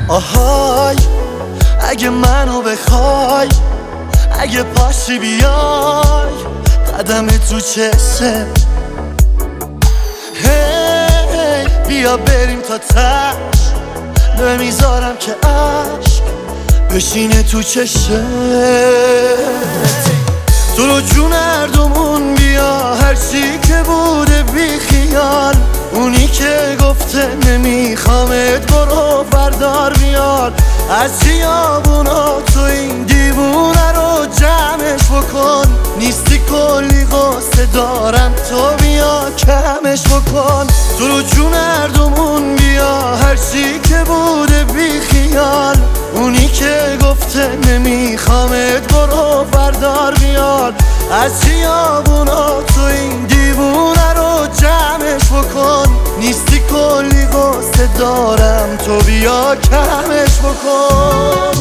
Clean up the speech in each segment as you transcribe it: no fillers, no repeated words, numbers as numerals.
آهای اگه منو بخوای، اگه پاشی بیای قدم تو چشه، هی بیا بریم تا تش، نمیذارم که عشق بشینه تو چشه. تو رو جون هردومون بیا، هرچی که بوده بی خیال، اونی که گفته نمیخوامت برو بردار بیار. از خیابونا تو این دیوونه رو جمعش بکن، نیستی کلی قصه دارم تو بیا کمش بکن. تو رو جون هردومون بیا، هرچی که بوده بی خیال، اونی که گفته نمیخوامت برو بردار بیار. از خیابونا تو این دیوونه رو جمعش بکن، نیستی کلی قصه دارم تو بیا کمش بکن.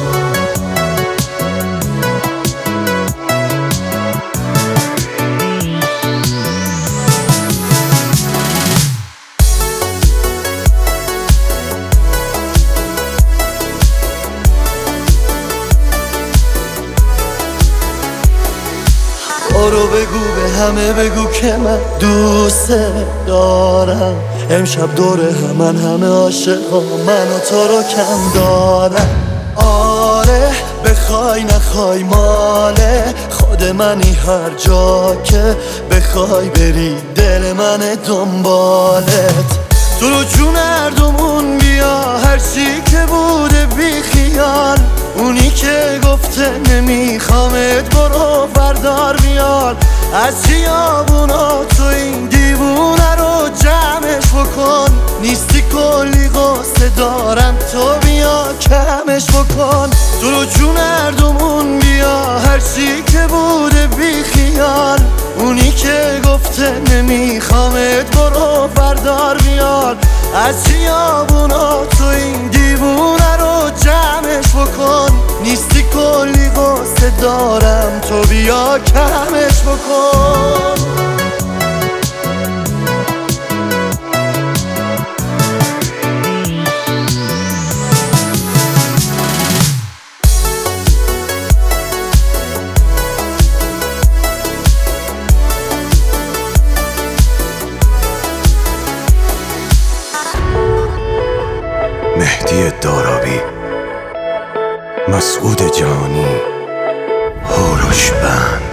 برو بگو به همه بگو که من دوست دارم، امشب دور همه عاشقا من و تو رو کم دارم. آره بخوای نخوای ماله خود منی، هر جا که بخوای بری دل من دنبالت. تو رو جون هردومون بیا، هرچی که بوده بی خیال، اونی که گفته نمیخوامت برو بردار بیار. از خیابونا تو این دیوونه رو جمعش بکن، نیستی کلی قصه دارم تو بیا کمش بکن. تو رو جون هردومون بیا، هرچی که بوده بی خیال، اونی که گفته نمیخوامت برو بردار بیار. از خیابونا تو این دیوونه رو جمعش بکن، نیستی کلی قصه دارم تو بیا کمش بکن. مهدی دارابی، مسعود جانی، هوروش بند.